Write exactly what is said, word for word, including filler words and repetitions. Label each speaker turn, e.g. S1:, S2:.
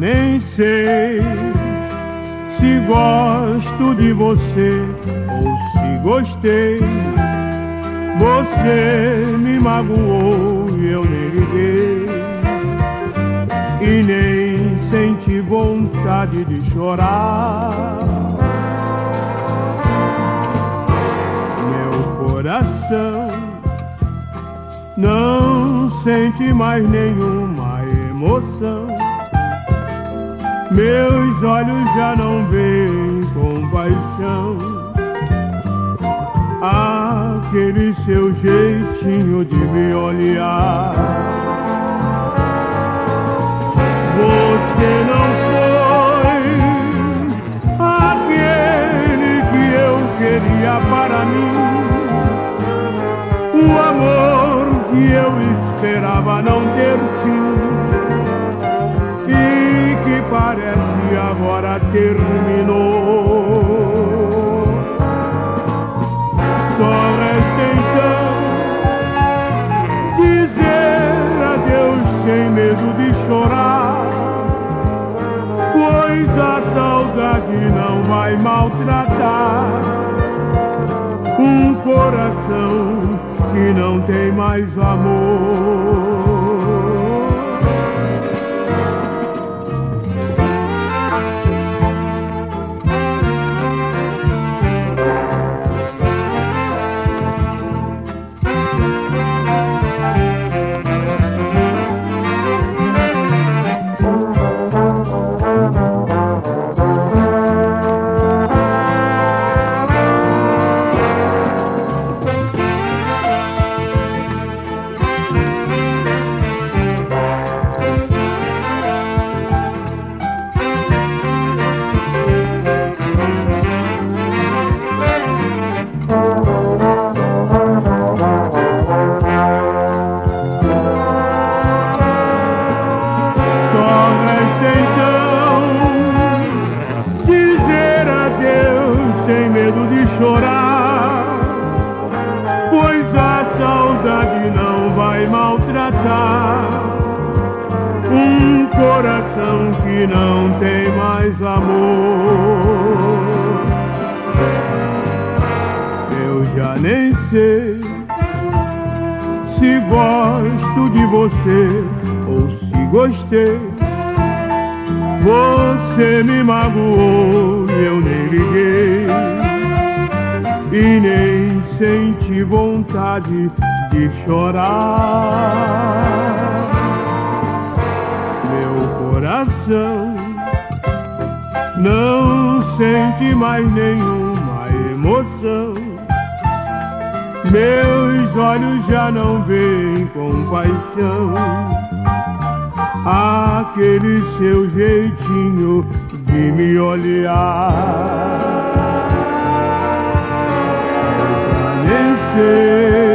S1: nem sei se gosto de você ou se gostei. Você me magoou e eu nem liguei, e nem senti vontade de chorar. Meu coração não sente mais nenhuma emoção. Meus olhos já não veem compaixão. Aquele seu jeitinho de me olhar. Você não foi aquele que eu queria para mim. O amor que eu esperava não ter fim, e que parece agora terminou. Só resta então dizer adeus sem medo de chorar, pois a saudade não vai maltratar um coração que não tem mais amor. Sem medo de chorar, pois a saudade não vai maltratar um coração que não tem mais amor. Eu já nem sei se gosto de você ou se gostei. Você me magoou e eu nem liguei, e nem senti vontade de chorar. Meu coração não sente mais nenhuma emoção. Meus olhos já não veem compaixão. Aquele seu jeitinho de me olhar. Eu já nem sei